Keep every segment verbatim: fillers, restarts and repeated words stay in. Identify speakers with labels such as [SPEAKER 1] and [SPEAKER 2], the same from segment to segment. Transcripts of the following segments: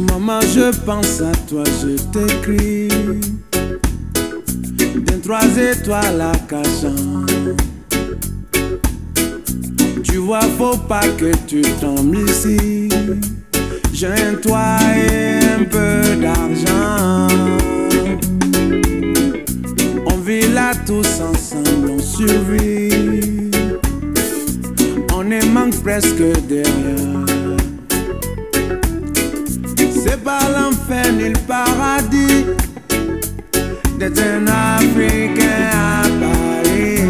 [SPEAKER 1] Maman, je pense à toi, je t'écris d'un trois étoiles à Cachan. Tu vois, faut pas que tu tombes ici. J'ai un toit et un peu d'argent. On vit là tous ensemble, on survit. On ne manque presque de rien. C'est pas l'enfer ni le paradis d'être un Africain à Paris.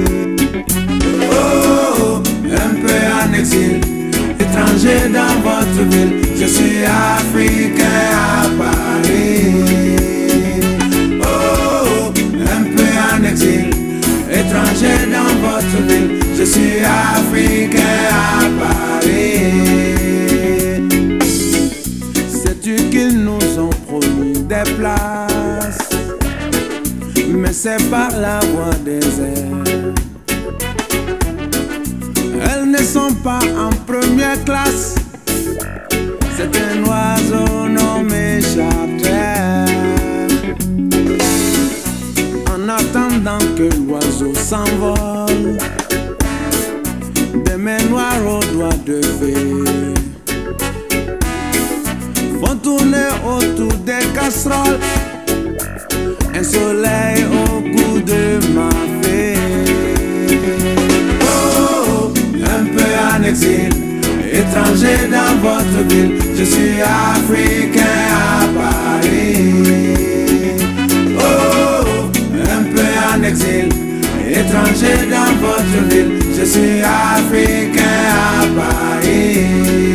[SPEAKER 1] Oh, un peu en exil, étranger dans votre ville. Je suis Africain à Paris. Oh, un peu en exil, étranger dans votre ville. Je suis Africain à Paris. Sais-tu qu'ils nous ont promis des places, mais c'est par la voie des airs. Elles ne sont pas en première classe. C'est un oiseau nommé charter. En attendant que l'oiseau s'envole, des mains noires aux doigts de fée font tourner autour des casseroles un soleil au goût de ma fée. Oh, un peu en exil, étranger dans votre ville. Je suis Africain à Paris. Oh, un peu en exil, étranger dans votre ville. Je suis Africain à Paris.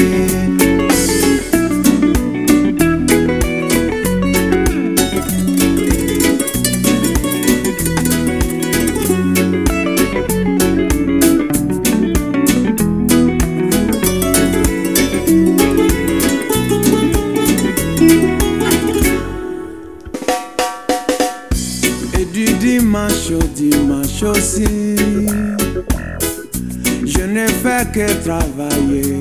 [SPEAKER 1] Dimanche au dimanche aussi, je ne fais que travailler.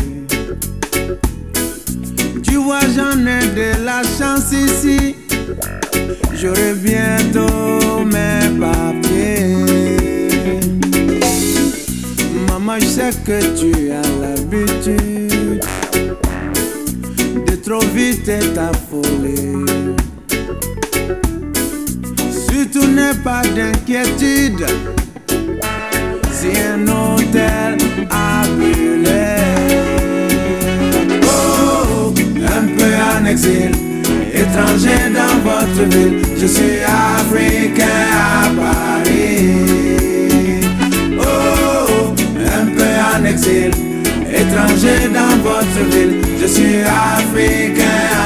[SPEAKER 1] Tu vois, j'en ai de la chance ici. J'aurai bientôt mes papiers. Maman, je sais que tu as l'habitude de trop vite t'affoler. Surtout n'aie pas d'inquiétude si un hôtel a brûlé. Oh, un peu en exil, étranger dans votre ville. Je suis Africain à Paris. Oh, un peu en exil, étranger dans votre ville. Je suis Africain